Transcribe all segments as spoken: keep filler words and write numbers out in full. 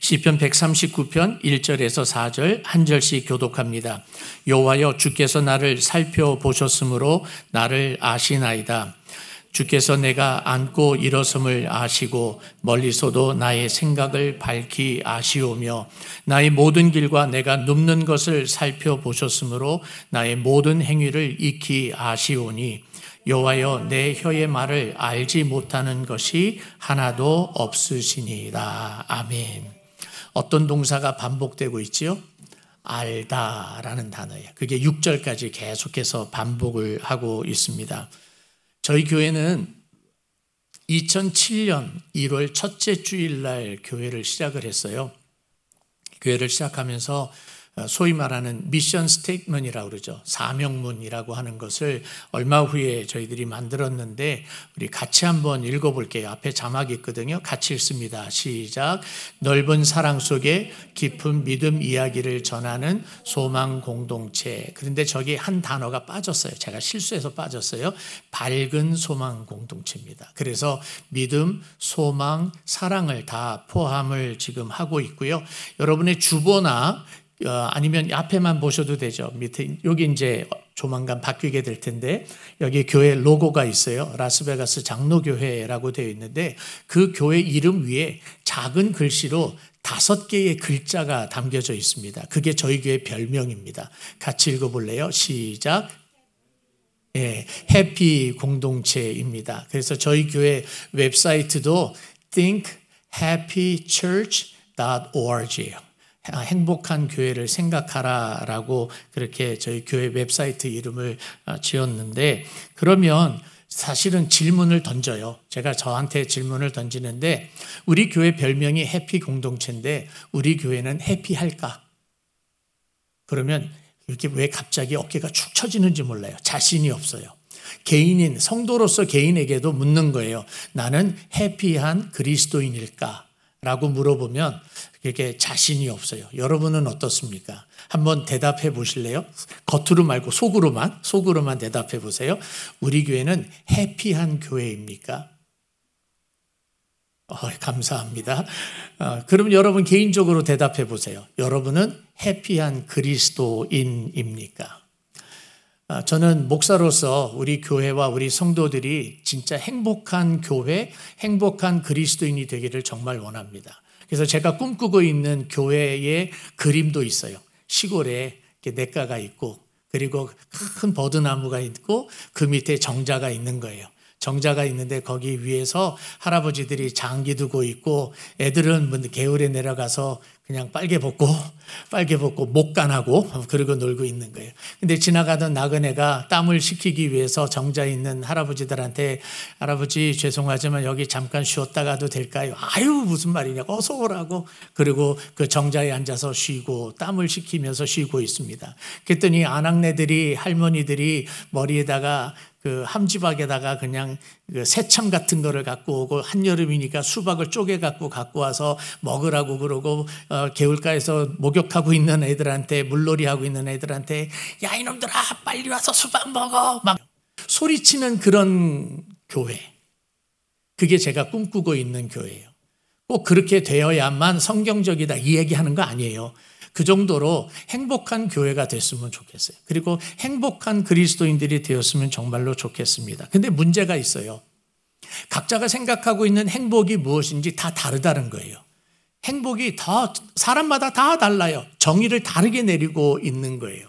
시편 백삼십구 편 일 절에서 사 절 한 절씩 교독합니다. 여호와여 주께서 나를 살펴보셨으므로 나를 아시나이다. 주께서 내가 앉고 일어섬을 아시고 멀리서도 나의 생각을 밝히 아시오며 나의 모든 길과 내가 눕는 것을 살펴보셨으므로 나의 모든 행위를 익히 아시오니 여호와여 내 혀의 말을 알지 못하는 것이 하나도 없으시니이다. 아멘. 어떤 동사가 반복되고 있지요? 알다라는 단어예요. 그게 육 절까지 계속해서 반복을 하고 있습니다. 저희 교회는 이천칠 년 일월 첫째 주일날 교회를 시작을 했어요. 교회를 시작하면서 소위 말하는 미션 스테이트먼이라고 그러죠. 사명문이라고 하는 것을 얼마 후에 저희들이 만들었는데 우리 같이 한번 읽어볼게요. 앞에 자막이 있거든요. 같이 읽습니다. 시작. 넓은 사랑 속에 깊은 믿음 이야기를 전하는 소망 공동체. 그런데 저기 한 단어가 빠졌어요. 제가 실수해서 빠졌어요. 밝은 소망 공동체입니다. 그래서 믿음, 소망, 사랑을 다 포함을 지금 하고 있고요. 여러분의 주보나 어, 아니면 앞에만 보셔도 되죠. 밑에 여기 이제 조만간 바뀌게 될 텐데 여기 교회 로고가 있어요. 라스베가스 장로교회라고 되어 있는데 그 교회 이름 위에 작은 글씨로 다섯 개의 글자가 담겨져 있습니다. 그게 저희 교회 별명입니다. 같이 읽어볼래요? 시작. 예, 해피 공동체입니다. 그래서 저희 교회 웹사이트도 think happy church dot org예요. 행복한 교회를 생각하라라고 그렇게 저희 교회 웹사이트 이름을 지었는데 그러면 사실은 질문을 던져요. 제가 저한테 질문을 던지는데 우리 교회 별명이 해피 공동체인데 우리 교회는 해피할까? 그러면 이렇게 왜 갑자기 어깨가 축 처지는지 몰라요. 자신이 없어요. 개인인 성도로서 개인에게도 묻는 거예요. 나는 해피한 그리스도인일까? 라고 물어보면 그게 자신이 없어요. 여러분은 어떻습니까? 한번 대답해 보실래요? 겉으로 말고 속으로만, 속으로만 대답해 보세요. 우리 교회는 해피한 교회입니까? 어, 감사합니다. 어, 그럼 여러분 개인적으로 대답해 보세요. 여러분은 해피한 그리스도인입니까? 저는 목사로서 우리 교회와 우리 성도들이 진짜 행복한 교회, 행복한 그리스도인이 되기를 정말 원합니다. 그래서 제가 꿈꾸고 있는 교회의 그림도 있어요. 시골에 냇가가 있고 그리고 큰 버드나무가 있고 그 밑에 정자가 있는 거예요. 정자가 있는데 거기 위에서 할아버지들이 장기 두고 있고 애들은 겨울에 내려가서 그냥 빨개 벗고 빨개 벗고 목간하고 그러고 놀고 있는 거예요. 근데 지나가던 나그네가 땀을 식히기 위해서 정자에 있는 할아버지들한테 할아버지 죄송하지만 여기 잠깐 쉬었다가도 될까요? 아유 무슨 말이냐고 어서 오라고. 그리고 그 정자에 앉아서 쉬고 땀을 식히면서 쉬고 있습니다. 그랬더니 아낙네들이 할머니들이 머리에다가 그 함지박에다가 그냥 그 새참 같은 거를 갖고 오고 한여름이니까 수박을 쪼개 갖고 갖고 와서 먹으라고 그러고 어, 개울가에서 목욕하고 있는 애들한테 물놀이 하고 있는 애들한테 야 이놈들아 빨리 와서 수박 먹어 막 소리치는 그런 교회. 그게 제가 꿈꾸고 있는 교회예요. 꼭 그렇게 되어야만 성경적이다 이 얘기하는 거 아니에요. 그 정도로 행복한 교회가 됐으면 좋겠어요. 그리고 행복한 그리스도인들이 되었으면 정말로 좋겠습니다. 근데 문제가 있어요. 각자가 생각하고 있는 행복이 무엇인지 다 다르다는 거예요. 행복이 다 사람마다 다 달라요. 정의를 다르게 내리고 있는 거예요.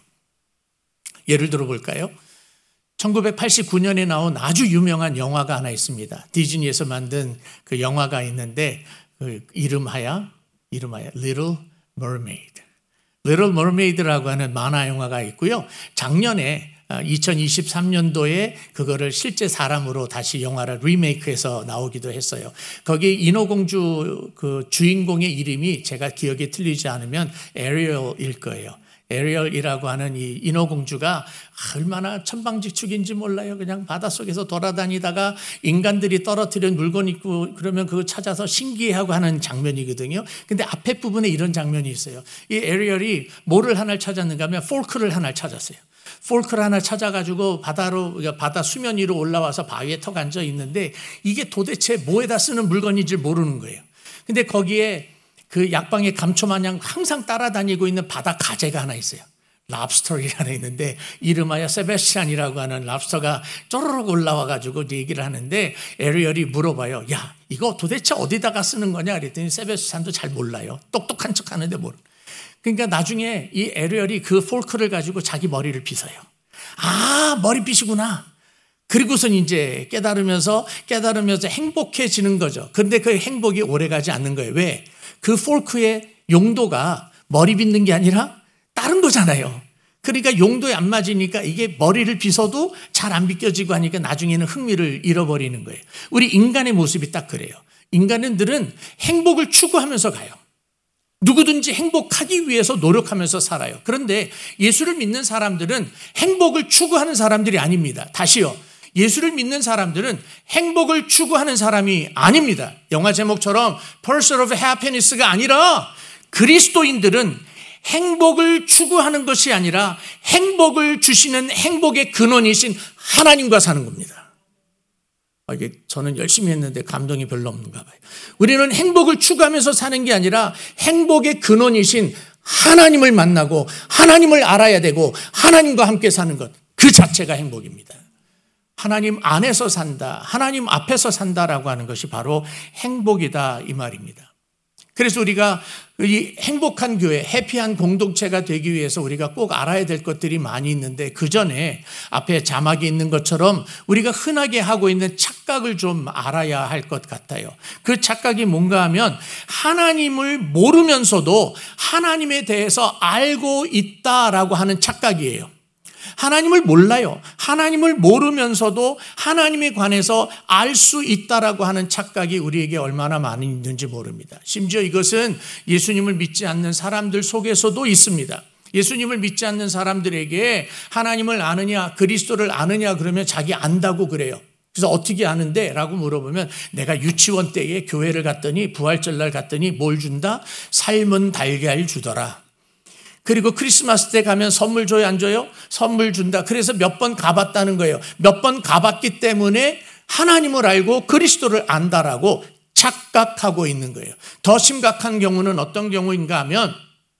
예를 들어 볼까요? 천구백팔십구 년에 나온 아주 유명한 영화가 하나 있습니다. 디즈니에서 만든 그 영화가 있는데 그 이름하여 이름하여 Little Mermaid. Little Mermaid라고 하는 만화 영화가 있고요. 작년에 이천이십삼 년도에 그거를 실제 사람으로 다시 영화를 리메이크해서 나오기도 했어요. 거기 인어공주 그 주인공의 이름이 제가 기억이 틀리지 않으면 에리얼일 거예요. 에리얼이라고 하는 이 인어공주가 얼마나 천방지축인지 몰라요. 그냥 바닷속에서 돌아다니다가 인간들이 떨어뜨린 물건 있고 그러면 그거 찾아서 신기해하고 하는 장면이거든요. 근데 앞에 부분에 이런 장면이 있어요. 이 에리얼이 뭐를 하나를 찾았는가 하면 폴크를 하나를 찾았어요. 폴크를 하나 찾아가지고 바다로, 바다 수면 위로 올라와서 바위에 턱 앉아 있는데 이게 도대체 뭐에다 쓰는 물건인지 모르는 거예요. 근데 거기에 그 약방의 감초 마냥 항상 따라다니고 있는 바다 가재가 하나 있어요. 랍스터가 하나 있는데 이름하여 세베스찬이라고 하는 랍스터가 쪼르륵 올라와가지고 얘기를 하는데 에리얼이 물어봐요. 야, 이거 도대체 어디다가 쓰는 거냐 그랬더니 세베스찬도 잘 몰라요. 똑똑한 척 하는데 모르. 그러니까 나중에 이 에리얼이 그 폴크를 가지고 자기 머리를 빗어요. 아, 머리빗이구나. 그리고선 이제 깨달으면서 깨달으면서 행복해지는 거죠. 그런데 그 행복이 오래가지 않는 거예요. 왜? 그 폴크의 용도가 머리 빗는 게 아니라 다른 거잖아요. 그러니까 용도에 안 맞으니까 이게 머리를 빗어도 잘 안 비껴지고 하니까 나중에는 흥미를 잃어버리는 거예요. 우리 인간의 모습이 딱 그래요. 인간들은 행복을 추구하면서 가요. 누구든지 행복하기 위해서 노력하면서 살아요. 그런데 예수를 믿는 사람들은 행복을 추구하는 사람들이 아닙니다. 다시요. 예수를 믿는 사람들은 행복을 추구하는 사람이 아닙니다. 영화 제목처럼 Pursuit of Happiness가 아니라 그리스도인들은 행복을 추구하는 것이 아니라 행복을 주시는 행복의 근원이신 하나님과 사는 겁니다. 아, 이게 저는 열심히 했는데 감동이 별로 없는가 봐요. 우리는 행복을 추구하면서 사는 게 아니라 행복의 근원이신 하나님을 만나고 하나님을 알아야 되고 하나님과 함께 사는 것, 그 자체가 행복입니다. 하나님 안에서 산다, 하나님 앞에서 산다라고 하는 것이 바로 행복이다 이 말입니다. 그래서 우리가 이 행복한 교회, 해피한 공동체가 되기 위해서 우리가 꼭 알아야 될 것들이 많이 있는데 그 전에 앞에 자막이 있는 것처럼 우리가 흔하게 하고 있는 착각을 좀 알아야 할 것 같아요. 그 착각이 뭔가 하면 하나님을 모르면서도 하나님에 대해서 알고 있다라고 하는 착각이에요. 하나님을 몰라요. 하나님을 모르면서도 하나님에 관해서 알 수 있다라고 하는 착각이 우리에게 얼마나 많이 있는지 모릅니다. 심지어 이것은 예수님을 믿지 않는 사람들 속에서도 있습니다. 예수님을 믿지 않는 사람들에게 하나님을 아느냐, 그리스도를 아느냐 그러면 자기 안다고 그래요. 그래서 어떻게 아는데? 라고 물어보면 내가 유치원 때에 교회를 갔더니 부활절날 갔더니 뭘 준다? 삶은 달걀 주더라. 그리고 크리스마스 때 가면 선물 줘요, 안 줘요? 선물 준다. 그래서 몇 번 가봤다는 거예요. 몇 번 가봤기 때문에 하나님을 알고 그리스도를 안다라고 착각하고 있는 거예요. 더 심각한 경우는 어떤 경우인가 하면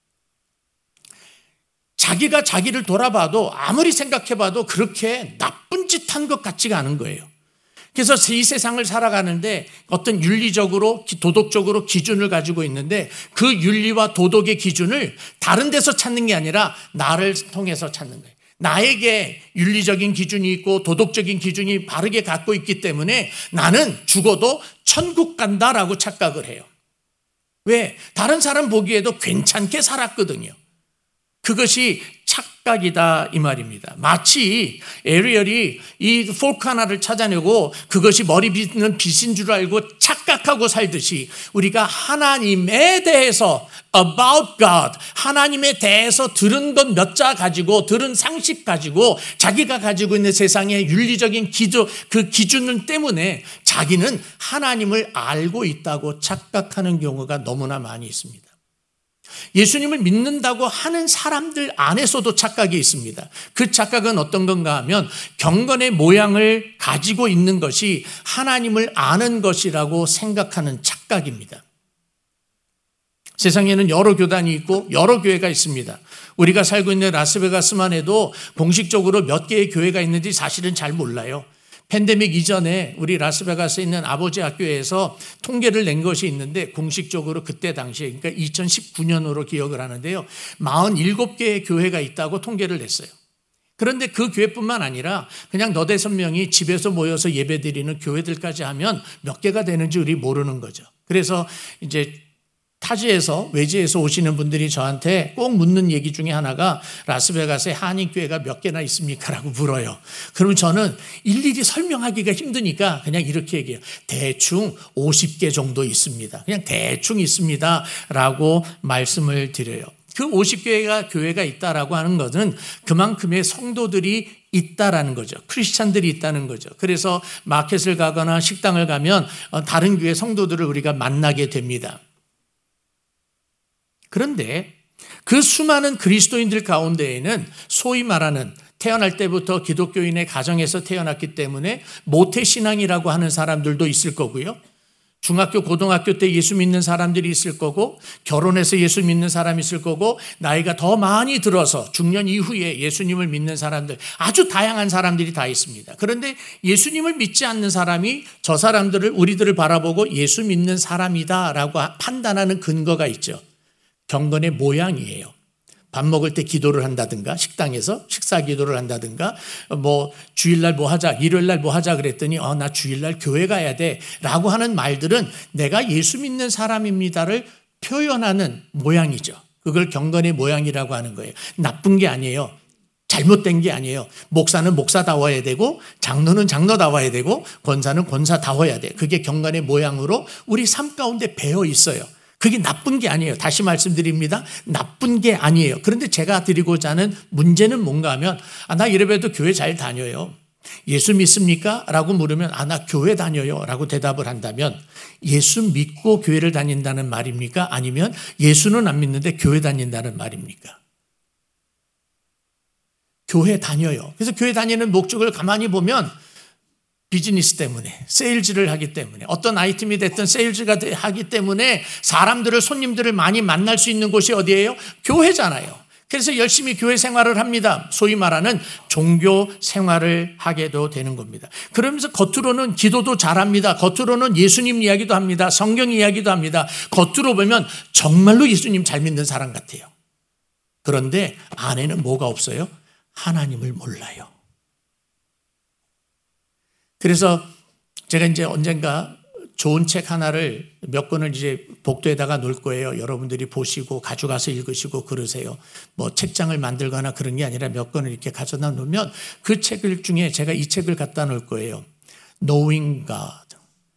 자기가 자기를 돌아봐도 아무리 생각해봐도 그렇게 나쁜 짓 한 것 같지가 않은 거예요. 그래서 이 세상을 살아가는데 어떤 윤리적으로 도덕적으로 기준을 가지고 있는데 그 윤리와 도덕의 기준을 다른 데서 찾는 게 아니라 나를 통해서 찾는 거예요. 나에게 윤리적인 기준이 있고 도덕적인 기준이 바르게 갖고 있기 때문에 나는 죽어도 천국 간다라고 착각을 해요. 왜? 다른 사람 보기에도 괜찮게 살았거든요. 그것이 착각이다 이 말입니다. 마치 에리얼이 이 폴크 하나를 찾아내고 그것이 머리 빗는 빗인 줄 알고 착각하고 살듯이 우리가 하나님에 대해서 about God, 하나님에 대해서 들은 것 몇 자 가지고 들은 상식 가지고 자기가 가지고 있는 세상의 윤리적인 기준, 그 기준 때문에 자기는 하나님을 알고 있다고 착각하는 경우가 너무나 많이 있습니다. 예수님을 믿는다고 하는 사람들 안에서도 착각이 있습니다. 그 착각은 어떤 건가 하면 경건의 모양을 가지고 있는 것이 하나님을 아는 것이라고 생각하는 착각입니다. 세상에는 여러 교단이 있고 여러 교회가 있습니다. 우리가 살고 있는 라스베가스만 해도 공식적으로 몇 개의 교회가 있는지 사실은 잘 몰라요. 팬데믹 이전에 우리 라스베가스에 있는 아버지 학교에서 통계를 낸 것이 있는데 공식적으로 그때 당시에 그러니까 이천십구 년으로 기억을 하는데요. 사십칠 개의 교회가 있다고 통계를 냈어요. 그런데 그 교회뿐만 아니라 그냥 너댓섯 명이 집에서 모여서 예배드리는 교회들까지 하면 몇 개가 되는지 우리 모르는 거죠. 그래서 이제 타지에서 외지에서 오시는 분들이 저한테 꼭 묻는 얘기 중에 하나가 라스베가스에 한인교회가 몇 개나 있습니까? 라고 물어요. 그러면 저는 일일이 설명하기가 힘드니까 그냥 이렇게 얘기해요. 대충 오십 개 정도 있습니다. 그냥 대충 있습니다. 라고 말씀을 드려요. 그 오십 개가 교회가 있다라고 하는 것은 그만큼의 성도들이 있다라는 거죠. 크리스찬들이 있다는 거죠. 그래서 마켓을 가거나 식당을 가면 다른 교회 성도들을 우리가 만나게 됩니다. 그런데 그 수많은 그리스도인들 가운데에는 소위 말하는 태어날 때부터 기독교인의 가정에서 태어났기 때문에 모태신앙이라고 하는 사람들도 있을 거고요. 중학교, 고등학교 때 예수 믿는 사람들이 있을 거고, 결혼해서 예수 믿는 사람이 있을 거고, 나이가 더 많이 들어서 중년 이후에 예수님을 믿는 사람들, 아주 다양한 사람들이 다 있습니다. 그런데 예수님을 믿지 않는 사람이 저 사람들을, 우리들을 바라보고 예수 믿는 사람이다라고 판단하는 근거가 있죠. 경건의 모양이에요. 밥 먹을 때 기도를 한다든가, 식당에서 식사 기도를 한다든가, 뭐 주일날 뭐 하자, 일요일날 뭐 하자 그랬더니 어, 나 주일날 교회 가야 돼 라고 하는 말들은 내가 예수 믿는 사람입니다를 표현하는 모양이죠. 그걸 경건의 모양이라고 하는 거예요. 나쁜 게 아니에요. 잘못된 게 아니에요. 목사는 목사다워야 되고, 장로는 장로다워야 되고, 권사는 권사다워야 돼. 그게 경건의 모양으로 우리 삶 가운데 배어 있어요. 그게 나쁜 게 아니에요. 다시 말씀드립니다. 나쁜 게 아니에요. 그런데 제가 드리고자 하는 문제는 뭔가 하면, 아, 나 이래봬도 교회 잘 다녀요. 예수 믿습니까? 라고 물으면, 아, 나 교회 다녀요. 라고 대답을 한다면, 예수 믿고 교회를 다닌다는 말입니까? 아니면 예수는 안 믿는데 교회 다닌다는 말입니까? 교회 다녀요. 그래서 교회 다니는 목적을 가만히 보면 비즈니스 때문에, 세일즈를 하기 때문에, 어떤 아이템이 됐든 세일즈가 하기 때문에 사람들을, 손님들을 많이 만날 수 있는 곳이 어디예요? 교회잖아요. 그래서 열심히 교회 생활을 합니다. 소위 말하는 종교 생활을 하게도 되는 겁니다. 그러면서 겉으로는 기도도 잘합니다. 겉으로는 예수님 이야기도 합니다. 성경 이야기도 합니다. 겉으로 보면 정말로 예수님 잘 믿는 사람 같아요. 그런데 안에는 뭐가 없어요? 하나님을 몰라요. 그래서 제가 이제 언젠가 좋은 책 하나를 몇 권을 이제 복도에다가 놓을 거예요. 여러분들이 보시고 가져가서 읽으시고 그러세요. 뭐 책장을 만들거나 그런 게 아니라 몇 권을 이렇게 가져다 놓으면 그 책을 중에 제가 이 책을 갖다 놓을 거예요. Knowing God.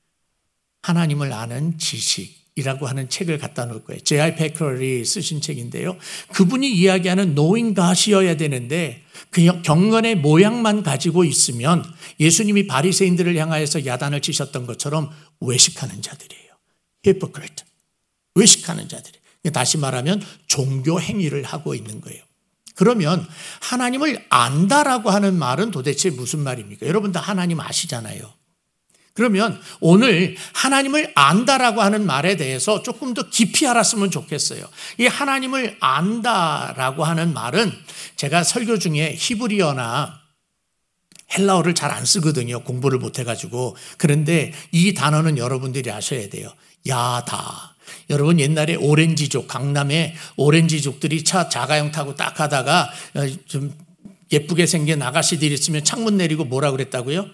하나님을 아는 지식이라고 하는 책을 갖다 놓을 거예요. 제이 아이 패커리 쓰신 책인데요. 그분이 이야기하는 Knowing God이어야 되는데 그 경건의 모양만 가지고 있으면 예수님이 바리새인들을 향하여서 야단을 치셨던 것처럼 외식하는 자들이에요. hypocrite. 외식하는 자들이에요. 다시 말하면 종교 행위를 하고 있는 거예요. 그러면 하나님을 안다라고 하는 말은 도대체 무슨 말입니까? 여러분 다 하나님 아시잖아요. 그러면 오늘 하나님을 안다라고 하는 말에 대해서 조금 더 깊이 알았으면 좋겠어요. 이 하나님을 안다라고 하는 말은 제가 설교 중에 히브리어나 헬라어를 잘 안 쓰거든요. 공부를 못 해가지고. 그런데 이 단어는 여러분들이 아셔야 돼요. 야다. 여러분 옛날에 오렌지족, 강남에 오렌지족들이 차 자가용 타고 딱 가다가 좀 예쁘게 생긴 아가씨들이 있으면 창문 내리고 뭐라 그랬다고요?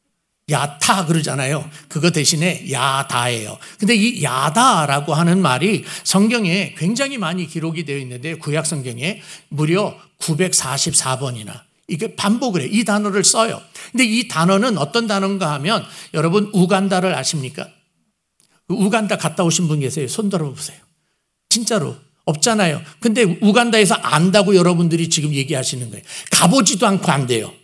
야타 그러잖아요. 그거 대신에 야다예요. 근데 이 야다라고 하는 말이 성경에 굉장히 많이 기록이 되어 있는데 구약 성경에 무려 구백사십사 번이나 이게 반복을 해요. 이 단어를 써요. 근데 이 단어는 어떤 단어인가 하면 여러분 우간다를 아십니까? 우간다 갔다 오신 분 계세요? 손 들어보세요. 진짜로. 없잖아요. 근데 우간다에서 안다고 여러분들이 지금 얘기하시는 거예요. 가보지도 않고 안돼요.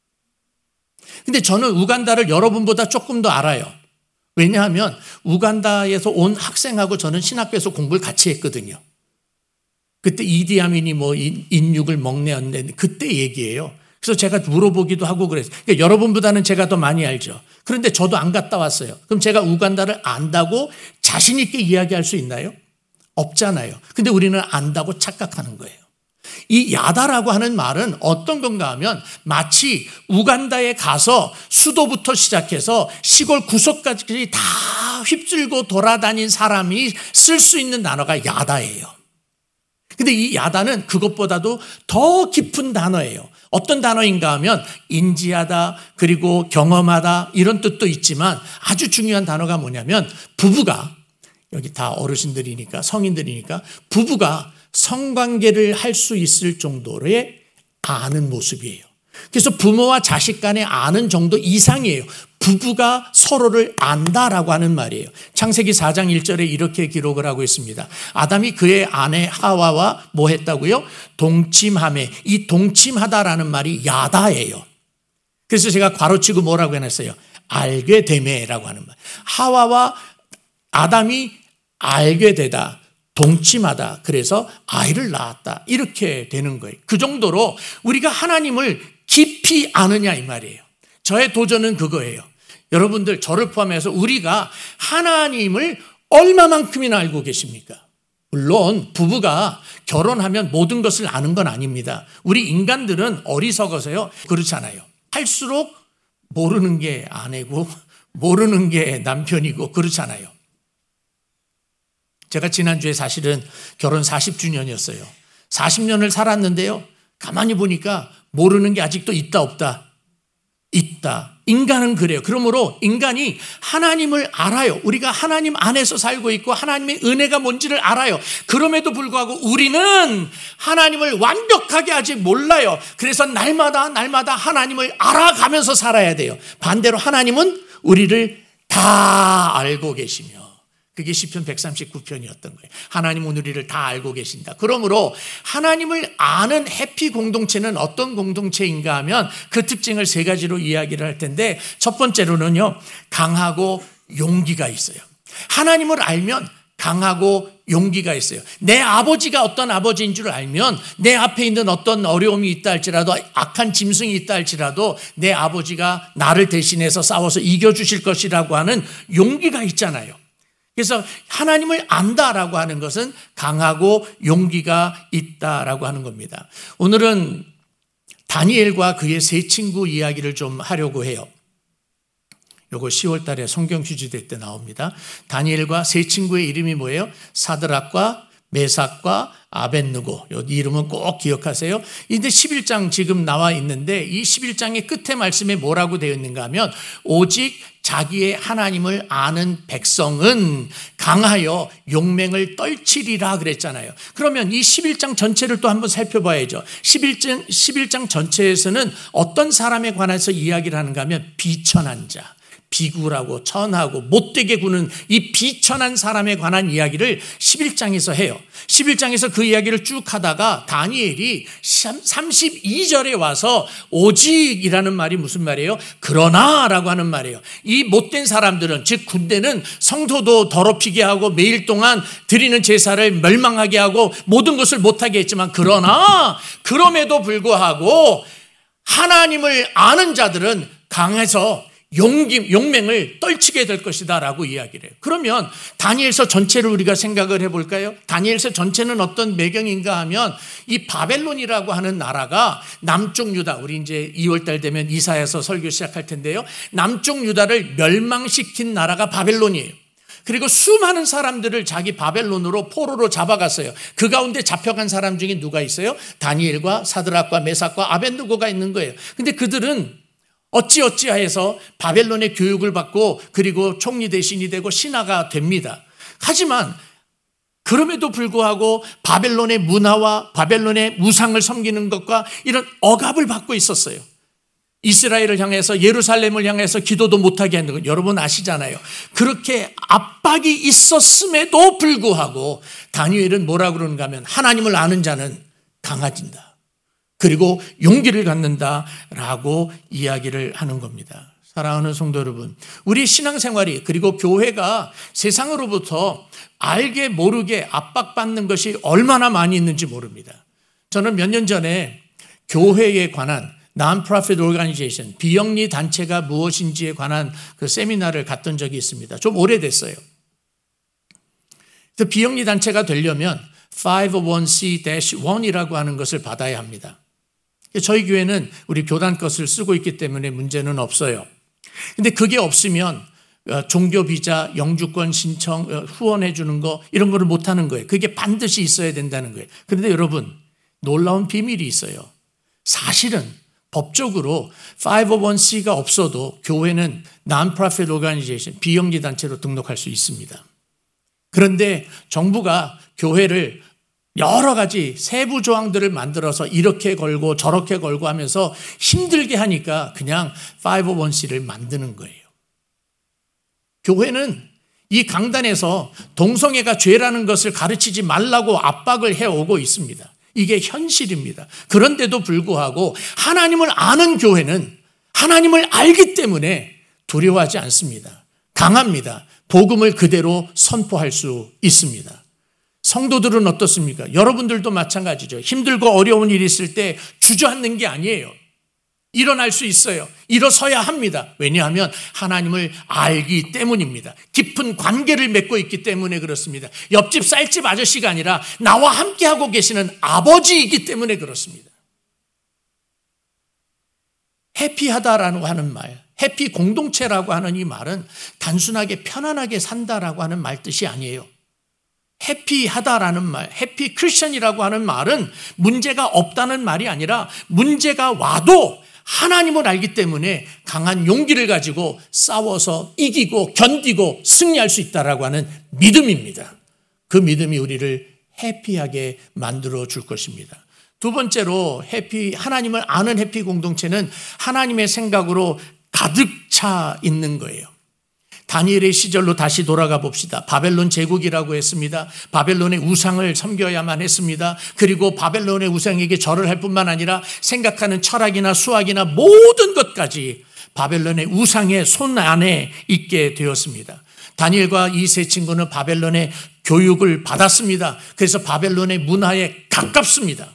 근데 저는 우간다를 여러분보다 조금 더 알아요. 왜냐하면 우간다에서 온 학생하고 저는 신학교에서 공부를 같이 했거든요. 그때 이디아민이 뭐 인육을 먹내었는데 그때 얘기예요. 그래서 제가 물어보기도 하고 그랬어요. 그러니까 여러분보다는 제가 더 많이 알죠. 그런데 저도 안 갔다 왔어요. 그럼 제가 우간다를 안다고 자신 있게 이야기할 수 있나요? 없잖아요. 근데 우리는 안다고 착각하는 거예요. 이 야다라고 하는 말은 어떤 건가 하면 마치 우간다에 가서 수도부터 시작해서 시골 구석까지 다 휩쓸고 돌아다닌 사람이 쓸 수 있는 단어가 야다예요. 근데 이 야다는 그것보다도 더 깊은 단어예요. 어떤 단어인가 하면 인지하다 그리고 경험하다 이런 뜻도 있지만 아주 중요한 단어가 뭐냐면 부부가 여기 다 어르신들이니까 성인들이니까 부부가 성관계를 할 수 있을 정도의 아는 모습이에요. 그래서 부모와 자식 간에 아는 정도 이상이에요. 부부가 서로를 안다라고 하는 말이에요. 창세기 사 장 일 절에 이렇게 기록을 하고 있습니다. 아담이 그의 아내 하와와 뭐 했다고요? 동침하매. 이 동침하다라는 말이 야다예요. 그래서 제가 괄호치고 뭐라고 해놨어요? 알게 되매라고 하는 말. 하와와 아담이 알게 되다. 동침하다. 그래서 아이를 낳았다. 이렇게 되는 거예요. 그 정도로 우리가 하나님을 깊이 아느냐 이 말이에요. 저의 도전은 그거예요. 여러분들 저를 포함해서 우리가 하나님을 얼마만큼이나 알고 계십니까? 물론 부부가 결혼하면 모든 것을 아는 건 아닙니다. 우리 인간들은 어리석어서요. 그렇지 않아요. 할수록 모르는 게 아내고 모르는 게 남편이고 그렇잖아요. 제가 지난주에 사실은 결혼 사십 주년이었어요. 사십 년을 살았는데요. 가만히 보니까 모르는 게 아직도 있다 없다. 있다. 인간은 그래요. 그러므로 인간이 하나님을 알아요. 우리가 하나님 안에서 살고 있고 하나님의 은혜가 뭔지를 알아요. 그럼에도 불구하고 우리는 하나님을 완벽하게 아직 몰라요. 그래서 날마다 날마다 하나님을 알아가면서 살아야 돼요. 반대로 하나님은 우리를 다 알고 계시며, 그게 시편 백삼십구 편이었던 거예요. 하나님은 우리를 다 알고 계신다. 그러므로 하나님을 아는 해피 공동체는 어떤 공동체인가 하면 그 특징을 세 가지로 이야기를 할 텐데, 첫 번째로는요, 강하고 용기가 있어요. 하나님을 알면 강하고 용기가 있어요. 내 아버지가 어떤 아버지인 줄 알면 내 앞에 있는 어떤 어려움이 있다 할지라도, 악한 짐승이 있다 할지라도 내 아버지가 나를 대신해서 싸워서 이겨주실 것이라고 하는 용기가 있잖아요. 그래서 하나님을 안다라고 하는 것은 강하고 용기가 있다라고 하는 겁니다. 오늘은 다니엘과 그의 세 친구 이야기를 좀 하려고 해요. 요거 시월 달에 성경 휴지대 때 나옵니다. 다니엘과 세 친구의 이름이 뭐예요? 사드락과 메삭과 아벳느고. 이 이름은 꼭 기억하세요. 근데 십일 장 지금 나와 있는데 이 십일 장의 끝에 말씀에 뭐라고 되어 있는가 하면, 오직 자기의 하나님을 아는 백성은 강하여 용맹을 떨치리라 그랬잖아요. 그러면 이 십일 장 전체를 또 한번 살펴봐야죠. 십일 장, 십일 장 전체에서는 어떤 사람에 관해서 이야기를 하는가 하면, 비천한 자, 비굴하고 천하고 못되게 구는 이 비천한 사람에 관한 이야기를 십일 장에서 해요. 십일 장에서 그 이야기를 쭉 하다가 다니엘이 삼십이 절에 와서 오직이라는 말이 무슨 말이에요? 그러나 라고 하는 말이에요. 이 못된 사람들은, 즉 군대는 성도도 더럽히게 하고 매일 동안 드리는 제사를 멸망하게 하고 모든 것을 못하게 했지만, 그러나 그럼에도 불구하고 하나님을 아는 자들은 강해서 용기, 용맹을 떨치게 될 것이다 라고 이야기를 해요. 그러면 다니엘서 전체를 우리가 생각을 해볼까요? 다니엘서 전체는 어떤 배경인가 하면, 이 바벨론이라고 하는 나라가 남쪽 유다, 우리 이제 이월 달 되면 이사야서 설교 시작할 텐데요, 남쪽 유다를 멸망시킨 나라가 바벨론이에요. 그리고 수많은 사람들을 자기 바벨론으로 포로로 잡아갔어요. 그 가운데 잡혀간 사람 중에 누가 있어요? 다니엘과 사드락과 메삭과 아벳느고가 있는 거예요. 근데 그들은 어찌어찌하여서 바벨론의 교육을 받고 그리고 총리 대신이 되고 신하가 됩니다. 하지만 그럼에도 불구하고 바벨론의 문화와 바벨론의 우상을 섬기는 것과 이런 억압을 받고 있었어요. 이스라엘을 향해서, 예루살렘을 향해서 기도도 못하게 하는 거 여러분 아시잖아요. 그렇게 압박이 있었음에도 불구하고 다니엘은 뭐라 그러는가 하면, 하나님을 아는 자는 강해진다, 그리고 용기를 갖는다라고 이야기를 하는 겁니다. 사랑하는 성도 여러분, 우리 신앙생활이, 그리고 교회가 세상으로부터 알게 모르게 압박받는 것이 얼마나 많이 있는지 모릅니다. 저는 몇 년 전에 교회에 관한 Non-Profit Organization, 비영리 단체가 무엇인지에 관한 그 세미나를 갔던 적이 있습니다. 좀 오래됐어요. 그래서 비영리 단체가 되려면 파이브오원 씨 일이라고 하는 것을 받아야 합니다. 저희 교회는 우리 교단 것을 쓰고 있기 때문에 문제는 없어요. 근데 그게 없으면 종교 비자, 영주권 신청, 후원해 주는 거, 이런 거를 못 하는 거예요. 그게 반드시 있어야 된다는 거예요. 그런데 여러분, 놀라운 비밀이 있어요. 사실은 법적으로 파이브오원 씨가 없어도 교회는 Non-Profit Organization, 비영리 단체로 등록할 수 있습니다. 그런데 정부가 교회를 여러 가지 세부 조항들을 만들어서 이렇게 걸고 저렇게 걸고 하면서 힘들게 하니까 그냥 파이브오원 씨를 만드는 거예요. 교회는 이 강단에서 동성애가 죄라는 것을 가르치지 말라고 압박을 해오고 있습니다. 이게 현실입니다. 그런데도 불구하고 하나님을 아는 교회는 하나님을 알기 때문에 두려워하지 않습니다. 강합니다. 복음을 그대로 선포할 수 있습니다. 성도들은 어떻습니까? 여러분들도 마찬가지죠. 힘들고 어려운 일이 있을 때 주저앉는 게 아니에요. 일어날 수 있어요. 일어서야 합니다. 왜냐하면 하나님을 알기 때문입니다. 깊은 관계를 맺고 있기 때문에 그렇습니다. 옆집 쌀집 아저씨가 아니라 나와 함께하고 계시는 아버지이기 때문에 그렇습니다. 해피하다라고 하는 말, 해피 공동체라고 하는 이 말은 단순하게 편안하게 산다라고 하는 말 뜻이 아니에요. 해피하다라는 말, 해피 크리스천이라고 하는 말은 문제가 없다는 말이 아니라 문제가 와도 하나님을 알기 때문에 강한 용기를 가지고 싸워서 이기고 견디고 승리할 수 있다라고 하는 믿음입니다. 그 믿음이 우리를 해피하게 만들어 줄 것입니다. 두 번째로 해피, 하나님을 아는 해피 공동체는 하나님의 생각으로 가득 차 있는 거예요. 다니엘의 시절로 다시 돌아가 봅시다. 바벨론 제국이라고 했습니다. 바벨론의 우상을 섬겨야만 했습니다. 그리고 바벨론의 우상에게 절을 할 뿐만 아니라 생각하는 철학이나 수학이나 모든 것까지 바벨론의 우상의 손 안에 있게 되었습니다. 다니엘과 이 세 친구는 바벨론의 교육을 받았습니다. 그래서 바벨론의 문화에 가깝습니다.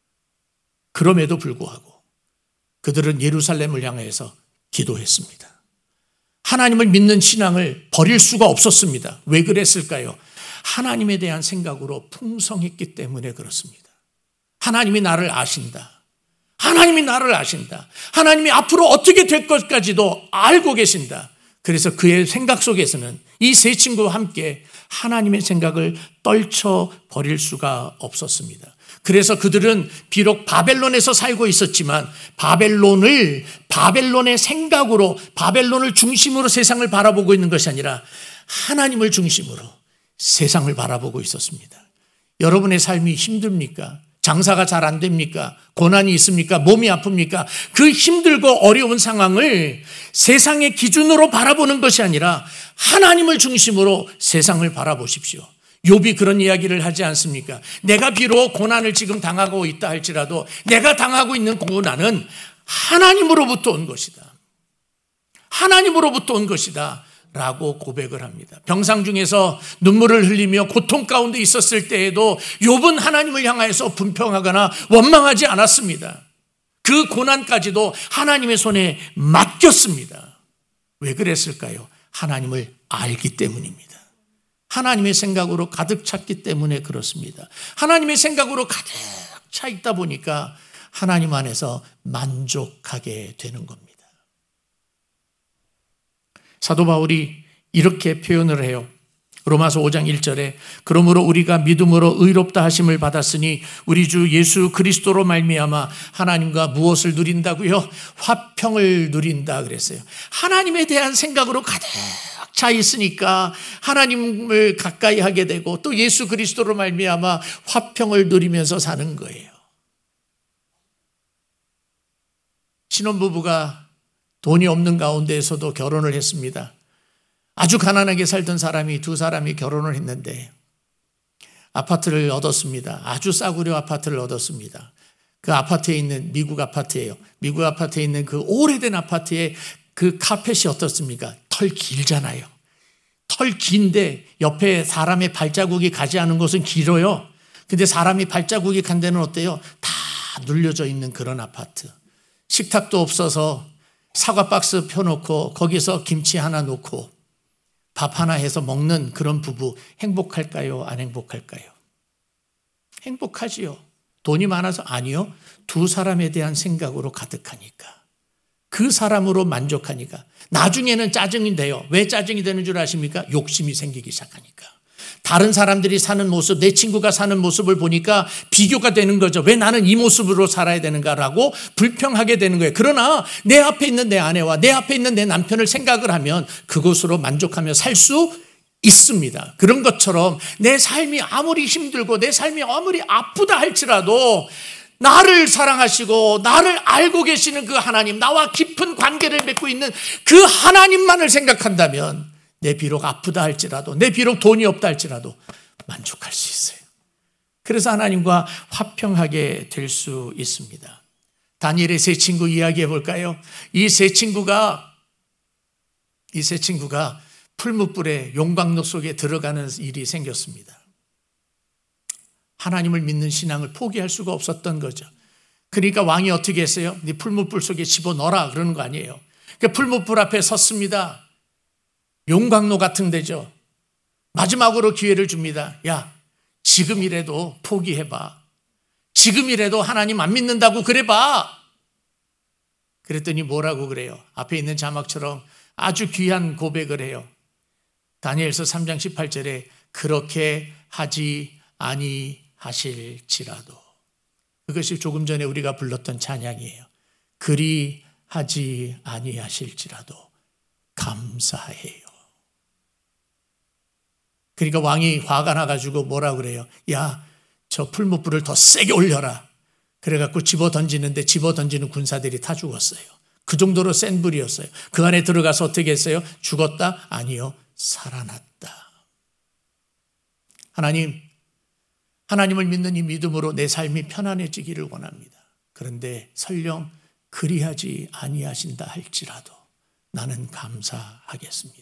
그럼에도 불구하고 그들은 예루살렘을 향해서 기도했습니다. 하나님을 믿는 신앙을 버릴 수가 없었습니다. 왜 그랬을까요? 하나님에 대한 생각으로 풍성했기 때문에 그렇습니다. 하나님이 나를 아신다. 하나님이 나를 아신다. 하나님이 앞으로 어떻게 될 것까지도 알고 계신다. 그래서 그의 생각 속에서는 이 세 친구와 함께 하나님의 생각을 떨쳐버릴 수가 없었습니다. 그래서 그들은 비록 바벨론에서 살고 있었지만 바벨론을 바벨론의 생각으로 바벨론을 중심으로 세상을 바라보고 있는 것이 아니라 하나님을 중심으로 세상을 바라보고 있었습니다. 여러분의 삶이 힘듭니까? 장사가 잘 안 됩니까? 고난이 있습니까? 몸이 아픕니까? 그 힘들고 어려운 상황을 세상의 기준으로 바라보는 것이 아니라 하나님을 중심으로 세상을 바라보십시오. 욥이 그런 이야기를 하지 않습니까? 내가 비록 고난을 지금 당하고 있다 할지라도 내가 당하고 있는 고난은 하나님으로부터 온 것이다. 하나님으로부터 온 것이다 라고 고백을 합니다. 병상 중에서 눈물을 흘리며 고통 가운데 있었을 때에도 욥은 하나님을 향하여서 분평하거나 원망하지 않았습니다. 그 고난까지도 하나님의 손에 맡겼습니다. 왜 그랬을까요? 하나님을 알기 때문입니다. 하나님의 생각으로 가득 찼기 때문에 그렇습니다. 하나님의 생각으로 가득 차 있다 보니까 하나님 안에서 만족하게 되는 겁니다. 사도 바울이 이렇게 표현을 해요. 로마서 오 장 일 절에 그러므로 우리가 믿음으로 의롭다 하심을 받았으니 우리 주 예수 그리스도로 말미암아 하나님과 무엇을 누린다고요? 화평을 누린다 그랬어요. 하나님에 대한 생각으로 가득 차 있으니까 하나님을 가까이 하게 되고 또 예수 그리스도로 말미암아 화평을 누리면서 사는 거예요. 신혼부부가 돈이 없는 가운데에서도 결혼을 했습니다. 아주 가난하게 살던 사람이 두 사람이 결혼을 했는데 아파트를 얻었습니다. 아주 싸구려 아파트를 얻었습니다. 그 아파트에 있는 미국 아파트예요. 미국 아파트에 있는 그 오래된 아파트에 그 카펫이 어떻습니까? 털 길잖아요. 털 긴데 옆에 사람의 발자국이 가지 않은 곳은 길어요. 근데 사람이 발자국이 간 데는 어때요? 다 눌려져 있는 그런 아파트. 식탁도 없어서 사과 박스 펴놓고 거기서 김치 하나 놓고 밥 하나 해서 먹는 그런 부부 행복할까요? 안 행복할까요? 행복하지요. 돈이 많아서 아니요. 두 사람에 대한 생각으로 가득하니까. 그 사람으로 만족하니까. 나중에는 짜증이 돼요. 왜 짜증이 되는 줄 아십니까? 욕심이 생기기 시작하니까. 다른 사람들이 사는 모습, 내 친구가 사는 모습을 보니까 비교가 되는 거죠. 왜 나는 이 모습으로 살아야 되는가라고 불평하게 되는 거예요. 그러나 내 앞에 있는 내 아내와 내 앞에 있는 내 남편을 생각을 하면 그것으로 만족하며 살 수 있습니다. 그런 것처럼 내 삶이 아무리 힘들고 내 삶이 아무리 아프다 할지라도 나를 사랑하시고 나를 알고 계시는 그 하나님, 나와 깊은 관계를 맺고 있는 그 하나님만을 생각한다면 내 비록 아프다 할지라도 내 비록 돈이 없다 할지라도 만족할 수 있어요. 그래서 하나님과 화평하게 될 수 있습니다. 다니엘의 세 친구 이야기해 볼까요? 이 세 친구가 이 세 친구가 풀무불에 용광로 속에 들어가는 일이 생겼습니다. 하나님을 믿는 신앙을 포기할 수가 없었던 거죠. 그러니까 왕이 어떻게 했어요? 네 풀무불 속에 집어넣어라 그러는 거 아니에요. 그 풀무불 앞에 섰습니다. 용광로 같은 데죠. 마지막으로 기회를 줍니다. 야, 지금이라도 포기해봐. 지금이라도 하나님 안 믿는다고 그래봐. 그랬더니 뭐라고 그래요? 앞에 있는 자막처럼 아주 귀한 고백을 해요. 다니엘서 삼 장 십팔 절에 그렇게 하지 아니하실지라도. 그것이 조금 전에 우리가 불렀던 찬양이에요. 그리 하지 아니하실지라도 감사해요. 그러니까 왕이 화가 나가지고 뭐라 그래요? 야, 저 풀무불을 더 세게 올려라. 그래갖고 집어 던지는데 집어 던지는 군사들이 다 죽었어요. 그 정도로 센 불이었어요. 그 안에 들어가서 어떻게 했어요? 죽었다? 아니요, 살아났다. 하나님, 하나님을 믿는 이 믿음으로 내 삶이 편안해지기를 원합니다. 그런데 설령 그리하지 아니하신다 할지라도 나는 감사하겠습니다.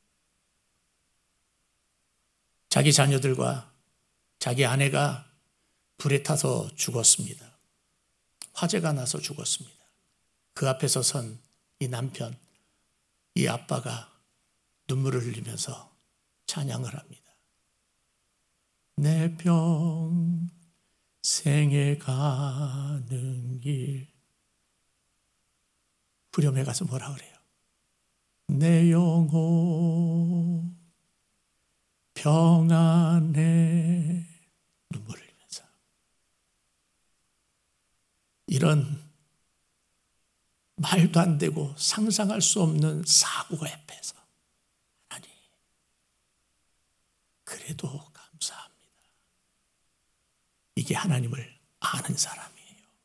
자기 자녀들과 자기 아내가 불에 타서 죽었습니다. 화재가 나서 죽었습니다. 그 앞에서 선 이 남편, 이 아빠가 눈물을 흘리면서 찬양을 합니다. 내 평생에 가는 길. 후렴에 가서 뭐라 그래요? 내 영혼 평안해. 눈물을 흘리면서. 이런 말도 안 되고 상상할 수 없는 사고 앞에서 하나님, 그래도 감사합니다. 이게 하나님을 아는 사람이에요.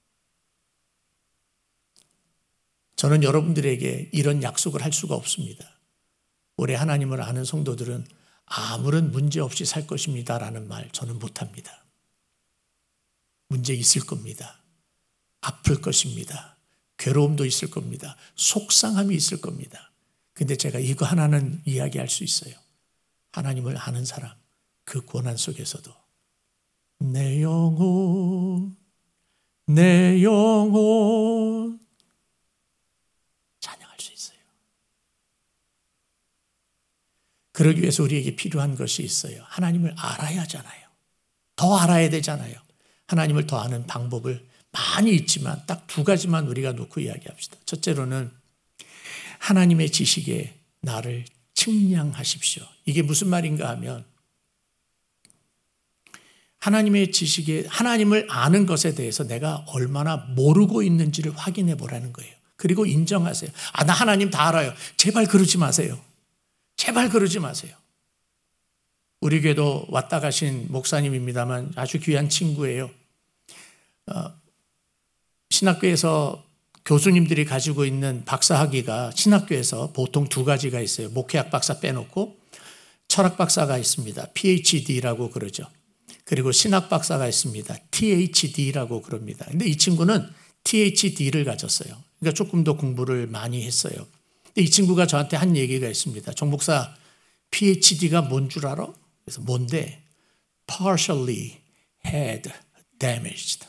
저는 여러분들에게 이런 약속을 할 수가 없습니다. 올해 하나님을 아는 성도들은 아무런 문제 없이 살 것입니다라는 말 저는 못합니다. 문제 있을 겁니다. 아플 것입니다. 괴로움도 있을 겁니다. 속상함이 있을 겁니다. 근데 제가 이거 하나는 이야기할 수 있어요. 하나님을 아는 사람, 그 고난 속에서도 내 영혼, 내 영혼 찬양할 수 있어요. 그러기 위해서 우리에게 필요한 것이 있어요. 하나님을 알아야 하잖아요. 더 알아야 되잖아요. 하나님을 더 아는 방법을 많이 있지만 딱 두 가지만 우리가 놓고 이야기합시다. 첫째로는 하나님의 지식에 나를 측량하십시오. 이게 무슨 말인가 하면 하나님의 지식에, 하나님을 아는 것에 대해서 내가 얼마나 모르고 있는지를 확인해 보라는 거예요. 그리고 인정하세요. 아, 나 하나님 다 알아요. 제발 그러지 마세요. 제발 그러지 마세요. 우리 교회도 왔다 가신 목사님입니다만 아주 귀한 친구예요. 어, 신학교에서 교수님들이 가지고 있는 박사학위가 신학교에서 보통 두 가지가 있어요. 목회학 박사 빼놓고 철학 박사가 있습니다. 피에이치디라고 그러죠. 그리고 신학 박사가 있습니다. 티에이치디라고 그럽니다. 근데 이 친구는 티에이치디를 가졌어요. 그러니까 조금 더 공부를 많이 했어요. 근데 이 친구가 저한테 한 얘기가 있습니다. 정 목사, 피에이치디가 뭔 줄 알아? 그래서 뭔데? Partially head damaged.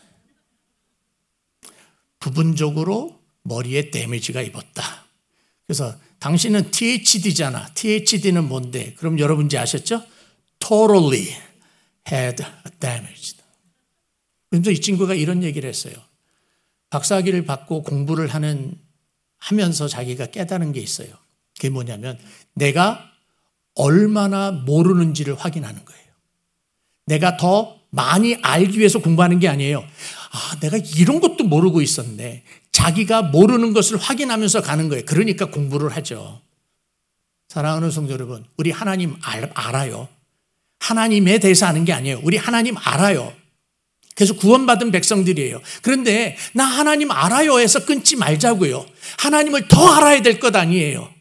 부분적으로 머리에 데미지가 입었다. 그래서 당신은 티에이치디잖아. 티에이치디는 뭔데? 그럼 여러분 이제 아셨죠? Totally had damaged. 그래서 이 친구가 이런 얘기를 했어요. 박사학위를 받고 공부를 하는, 하면서 자기가 깨달은 게 있어요. 그게 뭐냐면 내가 얼마나 모르는지를 확인하는 거예요. 내가 더 많이 알기 위해서 공부하는 게 아니에요. 아, 내가 이런 것도 모르고 있었네. 자기가 모르는 것을 확인하면서 가는 거예요. 그러니까 공부를 하죠. 사랑하는 성도 여러분, 우리 하나님 알, 알아요. 하나님에 대해서 아는 게 아니에요. 우리 하나님 알아요. 그래서 구원받은 백성들이에요. 그런데 나 하나님 알아요 해서 끊지 말자고요. 하나님을 더 알아야 될 것 아니에요.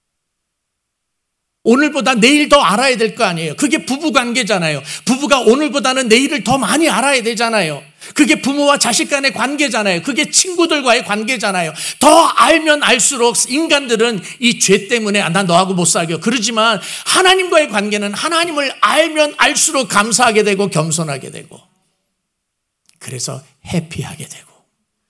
오늘보다 내일 더 알아야 될 거 아니에요. 그게 부부 관계잖아요. 부부가 오늘보다는 내일을 더 많이 알아야 되잖아요. 그게 부모와 자식 간의 관계잖아요. 그게 친구들과의 관계잖아요. 더 알면 알수록 인간들은 이 죄 때문에 아, 난 너하고 못 사겨. 그러지만 하나님과의 관계는 하나님을 알면 알수록 감사하게 되고 겸손하게 되고 그래서 해피하게 되고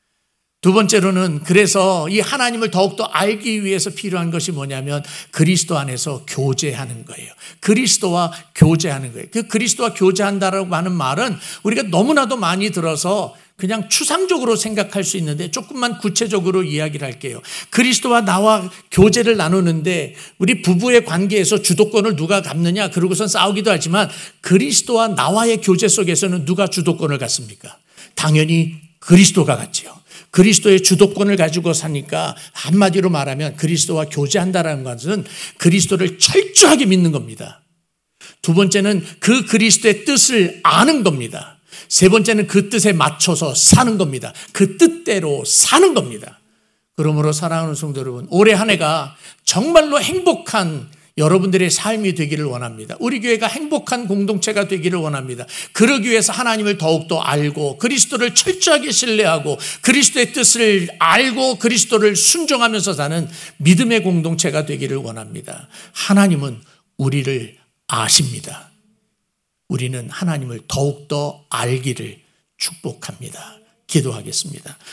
두 번째로는 그래서 이 하나님을 더욱더 알기 위해서 필요한 것이 뭐냐면 그리스도 안에서 교제하는 거예요. 그리스도와 교제하는 거예요. 그 그리스도와 교제한다라고 하는 말은 우리가 너무나도 많이 들어서 그냥 추상적으로 생각할 수 있는데 조금만 구체적으로 이야기를 할게요. 그리스도와 나와 교제를 나누는데 우리 부부의 관계에서 주도권을 누가 갖느냐 그러고선 싸우기도 하지만 그리스도와 나와의 교제 속에서는 누가 주도권을 갖습니까? 당연히 그리스도가 갖지요. 그리스도의 주도권을 가지고 사니까 한마디로 말하면 그리스도와 교제한다는 것은 그리스도를 철저하게 믿는 겁니다. 두 번째는 그 그리스도의 뜻을 아는 겁니다. 세 번째는 그 뜻에 맞춰서 사는 겁니다. 그 뜻대로 사는 겁니다. 그러므로 사랑하는 성도 여러분, 올해 한 해가 정말로 행복한 여러분들의 삶이 되기를 원합니다. 우리 교회가 행복한 공동체가 되기를 원합니다. 그러기 위해서 하나님을 더욱더 알고 그리스도를 철저하게 신뢰하고 그리스도의 뜻을 알고 그리스도를 순종하면서 사는 믿음의 공동체가 되기를 원합니다. 하나님은 우리를 아십니다. 우리는 하나님을 더욱더 알기를 축복합니다. 기도하겠습니다.